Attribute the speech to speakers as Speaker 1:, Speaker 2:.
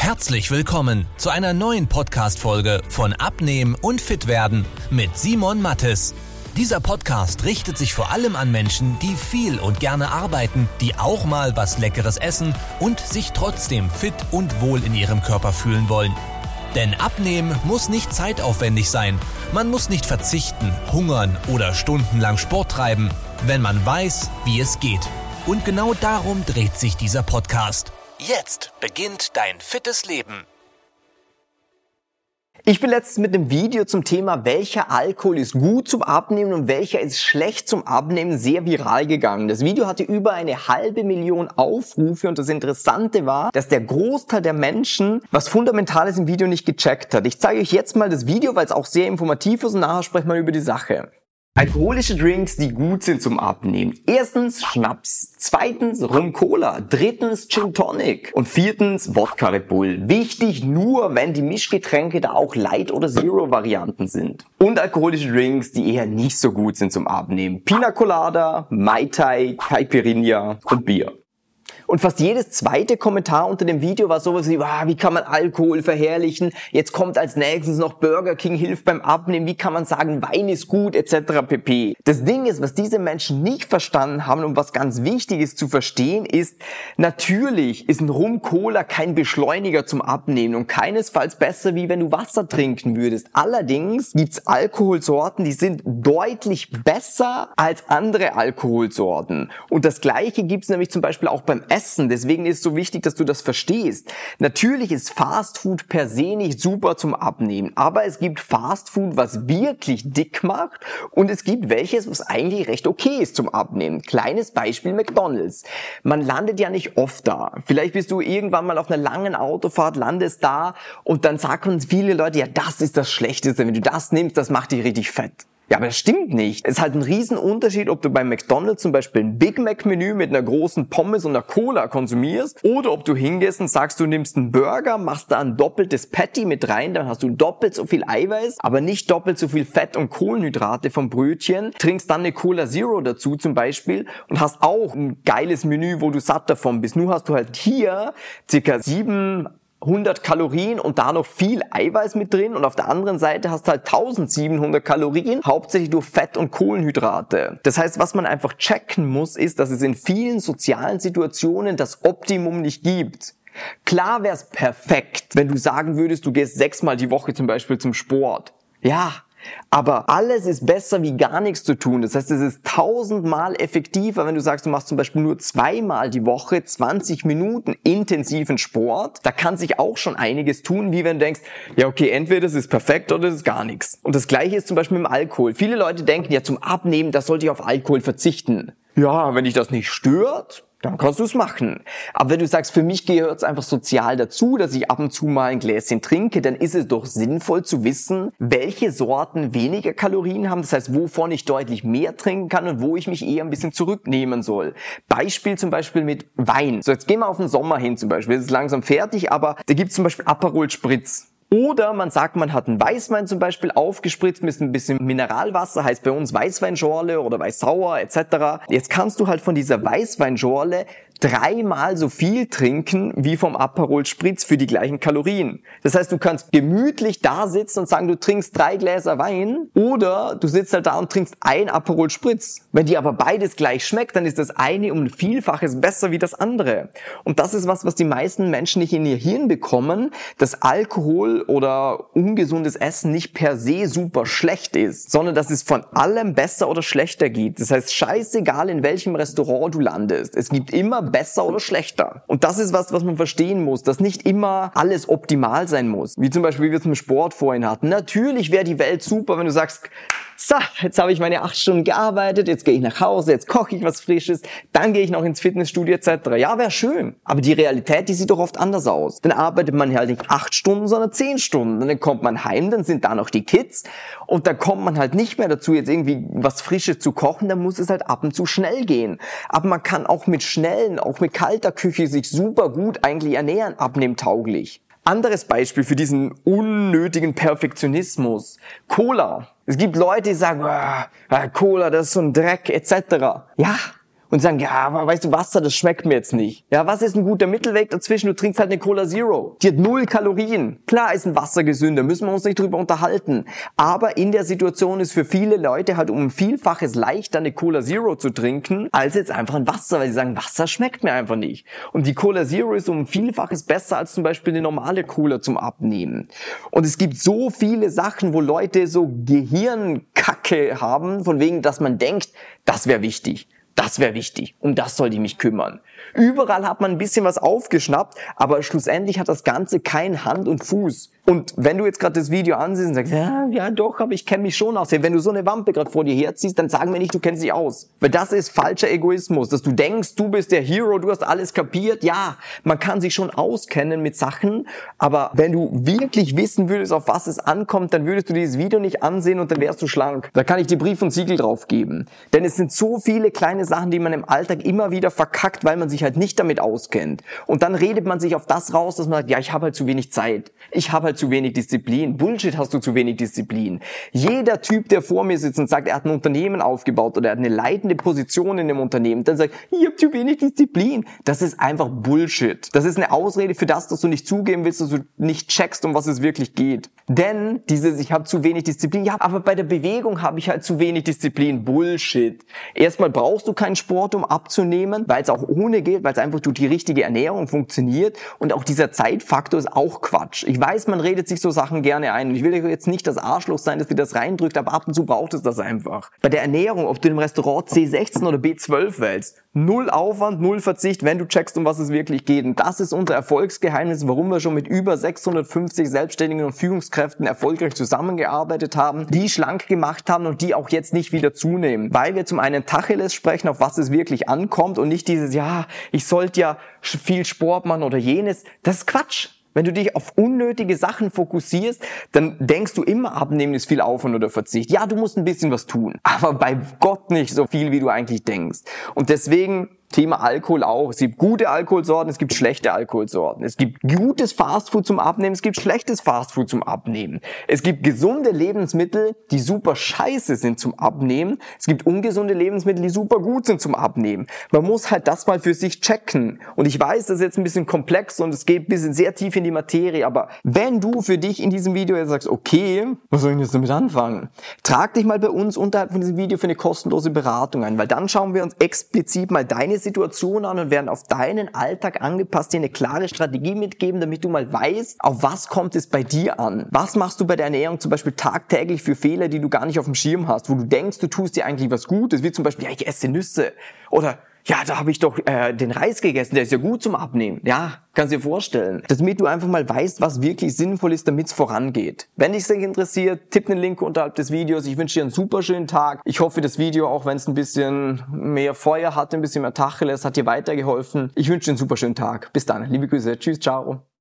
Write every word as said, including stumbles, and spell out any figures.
Speaker 1: Herzlich willkommen zu einer neuen Podcast-Folge von Abnehmen und Fitwerden mit Simon Mattes. Dieser Podcast richtet sich vor allem an Menschen, die viel und gerne arbeiten, die auch mal was Leckeres essen und sich trotzdem fit und wohl in ihrem Körper fühlen wollen. Denn Abnehmen muss nicht zeitaufwendig sein. Man muss nicht verzichten, hungern oder stundenlang Sport treiben, wenn man weiß, wie es geht. Und genau darum dreht sich dieser Podcast. Jetzt beginnt dein fittes Leben.
Speaker 2: Ich bin letztens mit einem Video zum Thema, welcher Alkohol ist gut zum Abnehmen und welcher ist schlecht zum Abnehmen, sehr viral gegangen. Das Video hatte über eine halbe Million Aufrufe und das Interessante war, dass der Großteil der Menschen was Fundamentales im Video nicht gecheckt hat. Ich zeige euch jetzt mal das Video, weil es auch sehr informativ ist und nachher sprechen wir über die Sache. Alkoholische Drinks, die gut sind zum Abnehmen. Erstens Schnaps, zweitens Rum Cola, drittens Gin Tonic und viertens Wodka Red Bull. Wichtig nur, wenn die Mischgetränke da auch Light- oder Zero-Varianten sind. Und alkoholische Drinks, die eher nicht so gut sind zum Abnehmen. Pina Colada, Mai Tai, Caipirinha und Bier. Und fast jedes zweite Kommentar unter dem Video war sowas wie, wow, wie kann man Alkohol verherrlichen? Jetzt kommt als nächstes noch Burger King hilft beim Abnehmen. Wie kann man sagen, Wein ist gut, et cetera pp. Das Ding ist, was diese Menschen nicht verstanden haben und was ganz wichtig ist zu verstehen, ist, natürlich ist ein Rum Cola kein Beschleuniger zum Abnehmen und keinesfalls besser, wie wenn du Wasser trinken würdest. Allerdings gibt's Alkoholsorten, die sind deutlich besser als andere Alkoholsorten. Und das Gleiche gibt's nämlich zum Beispiel auch beim Essen. Deswegen ist es so wichtig, dass du das verstehst. Natürlich ist Fastfood per se nicht super zum Abnehmen, aber es gibt Fastfood, was wirklich dick macht und es gibt welches, was eigentlich recht okay ist zum Abnehmen. Kleines Beispiel McDonald's. Man landet ja nicht oft da. Vielleicht bist du irgendwann mal auf einer langen Autofahrt, landest da und dann sagen uns viele Leute, ja, das ist das Schlechteste. Wenn du das nimmst, das macht dich richtig fett. Ja, aber das stimmt nicht. Es ist halt ein Riesenunterschied, ob du beim McDonald's zum Beispiel ein Big Mac Menü mit einer großen Pommes und einer Cola konsumierst oder ob du hingehst und sagst, du nimmst einen Burger, machst da ein doppeltes Patty mit rein, dann hast du doppelt so viel Eiweiß, aber nicht doppelt so viel Fett und Kohlenhydrate vom Brötchen, trinkst dann eine Cola Zero dazu zum Beispiel und hast auch ein geiles Menü, wo du satt davon bist. Nur hast du halt hier circa sieben hundert Kalorien und da noch viel Eiweiß mit drin und auf der anderen Seite hast du halt eintausendsiebenhundert Kalorien, hauptsächlich durch Fett und Kohlenhydrate. Das heißt, was man einfach checken muss, ist, dass es in vielen sozialen Situationen das Optimum nicht gibt. Klar wäre es perfekt, wenn du sagen würdest, du gehst sechsmal die Woche zum Beispiel zum Sport. Ja, aber alles ist besser wie gar nichts zu tun. Das heißt, es ist tausendmal effektiver, wenn du sagst, du machst zum Beispiel nur zweimal die Woche zwanzig Minuten intensiven Sport. Da kann sich auch schon einiges tun, wie wenn du denkst, ja okay, entweder das ist perfekt oder das ist gar nichts. Und das Gleiche ist zum Beispiel mit dem Alkohol. Viele Leute denken, ja zum Abnehmen, da sollte ich auf Alkohol verzichten. Ja, wenn dich das nicht stört, dann kannst du es machen. Aber wenn du sagst, für mich gehört es einfach sozial dazu, dass ich ab und zu mal ein Gläschen trinke, dann ist es doch sinnvoll zu wissen, welche Sorten weniger Kalorien haben. Das heißt, wovon ich deutlich mehr trinken kann und wo ich mich eher ein bisschen zurücknehmen soll. Beispiel zum Beispiel mit Wein. So, jetzt gehen wir auf den Sommer hin zum Beispiel. Das ist langsam fertig, aber da gibt es zum Beispiel Aperol Spritz. Oder man sagt, man hat einen Weißwein zum Beispiel aufgespritzt mit ein bisschen Mineralwasser, heißt bei uns Weißweinschorle oder Weißsauer et cetera. Jetzt kannst du halt von dieser Weißweinschorle dreimal so viel trinken wie vom Aperol Spritz für die gleichen Kalorien. Das heißt, du kannst gemütlich da sitzen und sagen, du trinkst drei Gläser Wein oder du sitzt halt da und trinkst ein Aperol Spritz. Wenn dir aber beides gleich schmeckt, dann ist das eine um ein Vielfaches besser wie das andere. Und das ist was, was die meisten Menschen nicht in ihr Hirn bekommen, dass Alkohol oder ungesundes Essen nicht per se super schlecht ist, sondern dass es von allem besser oder schlechter geht. Das heißt, scheißegal in welchem Restaurant du landest, es gibt immer besser oder schlechter. Und das ist was, was man verstehen muss, dass nicht immer alles optimal sein muss. Wie zum Beispiel, wie wir es im Sport vorhin hatten. Natürlich wäre die Welt super, wenn du sagst, so, jetzt habe ich meine acht Stunden gearbeitet, jetzt gehe ich nach Hause, jetzt koche ich was Frisches, dann gehe ich noch ins Fitnessstudio et cetera. Ja, wäre schön. Aber die Realität, die sieht doch oft anders aus. Dann arbeitet man halt nicht acht Stunden, sondern zehn Stunden. Und dann kommt man heim, dann sind da noch die Kids und dann kommt man halt nicht mehr dazu, jetzt irgendwie was Frisches zu kochen, dann muss es halt ab und zu schnell gehen. Aber man kann auch mit schnellen, auch mit kalter Küche sich super gut eigentlich ernähren, abnehmtauglich. Anderes Beispiel für diesen unnötigen Perfektionismus. Cola. Es gibt Leute, die sagen, ah, Cola, das ist so ein Dreck et cetera. Ja, und sagen, ja, aber weißt du, Wasser, das schmeckt mir jetzt nicht. Ja, was ist ein guter Mittelweg dazwischen? Du trinkst halt eine Cola Zero. Die hat null Kalorien. Klar ist ein Wasser gesünder, müssen wir uns nicht drüber unterhalten. Aber in der Situation ist für viele Leute halt um ein Vielfaches leichter, eine Cola Zero zu trinken, als jetzt einfach ein Wasser, weil sie sagen, Wasser schmeckt mir einfach nicht. Und die Cola Zero ist um ein Vielfaches besser als zum Beispiel eine normale Cola zum Abnehmen. Und es gibt so viele Sachen, wo Leute so Gehirnkacke haben, von wegen, dass man denkt, das wäre wichtig. Das wäre wichtig. Um das soll ich mich kümmern. Überall hat man ein bisschen was aufgeschnappt, aber schlussendlich hat das Ganze kein Hand und Fuß. Und wenn du jetzt gerade das Video ansiehst und sagst, ja, ja doch, aber ich kenne mich schon aus. Wenn du so eine Wampe gerade vor dir herziehst, dann sagen wir nicht, du kennst dich aus. Weil das ist falscher Egoismus, dass du denkst, du bist der Hero, du hast alles kapiert. Ja, man kann sich schon auskennen mit Sachen, aber wenn du wirklich wissen würdest, auf was es ankommt, dann würdest du dieses Video nicht ansehen und dann wärst du schlank. Da kann ich dir Brief und Siegel drauf geben. Denn es sind so viele kleine Sachen, die man im Alltag immer wieder verkackt, weil man sich halt nicht damit auskennt. Und dann redet man sich auf das raus, dass man sagt, ja, ich habe halt zu wenig Zeit. Ich habe halt zu wenig Disziplin. Bullshit, hast du zu wenig Disziplin. Jeder Typ, der vor mir sitzt und sagt, er hat ein Unternehmen aufgebaut oder er hat eine leitende Position in dem Unternehmen, dann sagt, ich habe zu wenig Disziplin. Das ist einfach Bullshit. Das ist eine Ausrede für das, dass du nicht zugeben willst, dass du nicht checkst, um was es wirklich geht. Denn dieses, ich habe zu wenig Disziplin, ja, aber bei der Bewegung habe ich halt zu wenig Disziplin. Bullshit. Erstmal brauchst du keinen Sport, um abzunehmen, weil es auch ohne geht, weil es einfach durch die richtige Ernährung funktioniert und auch dieser Zeitfaktor ist auch Quatsch. Ich weiß, man redet sich so Sachen gerne ein und ich will jetzt nicht das Arschloch sein, dass dir das reindrückt, aber ab und zu braucht es das einfach. Bei der Ernährung, ob du im Restaurant C sechzehn oder B zwölf wählst, null Aufwand, null Verzicht, wenn du checkst, um was es wirklich geht. Und das ist unser Erfolgsgeheimnis, warum wir schon mit über sechshundertfünfzig Selbstständigen und Führungskräften erfolgreich zusammengearbeitet haben, die schlank gemacht haben und die auch jetzt nicht wieder zunehmen. Weil wir zum einen Tacheles sprechen, auf was es wirklich ankommt und nicht dieses, ja, ich sollte ja viel Sport machen oder jenes. Das ist Quatsch. Wenn du dich auf unnötige Sachen fokussierst, dann denkst du immer, Abnehmen ist viel Aufwand oder Verzicht. Ja, du musst ein bisschen was tun, aber bei Gott nicht so viel, wie du eigentlich denkst. Und deswegen Thema Alkohol auch. Es gibt gute Alkoholsorten, es gibt schlechte Alkoholsorten. Es gibt gutes Fastfood zum Abnehmen, es gibt schlechtes Fastfood zum Abnehmen. Es gibt gesunde Lebensmittel, die super scheiße sind zum Abnehmen. Es gibt ungesunde Lebensmittel, die super gut sind zum Abnehmen. Man muss halt das mal für sich checken. Und ich weiß, das ist jetzt ein bisschen komplex und es geht ein bisschen sehr tief in die Materie, aber wenn du für dich in diesem Video jetzt sagst, okay, was soll ich jetzt damit anfangen? Trag dich mal bei uns unterhalb von diesem Video für eine kostenlose Beratung ein, weil dann schauen wir uns explizit mal deine Situation an und werden auf deinen Alltag angepasst dir eine klare Strategie mitgeben, damit du mal weißt, auf was kommt es bei dir an. Was machst du bei der Ernährung zum Beispiel tagtäglich für Fehler, die du gar nicht auf dem Schirm hast, wo du denkst, du tust dir eigentlich was Gutes, wie zum Beispiel, ja, ich esse Nüsse oder ja, da habe ich doch äh, den Reis gegessen, der ist ja gut zum Abnehmen. Ja, kannst dir vorstellen. Damit du einfach mal weißt, was wirklich sinnvoll ist, damit es vorangeht. Wenn dich das interessiert, tipp einen Link unterhalb des Videos. Ich wünsche dir einen super schönen Tag. Ich hoffe, das Video, auch wenn es ein bisschen mehr Feuer hatte, ein bisschen mehr Tacheles, hat dir weitergeholfen. Ich wünsche dir einen super schönen Tag. Bis dann. Liebe Grüße. Tschüss, ciao.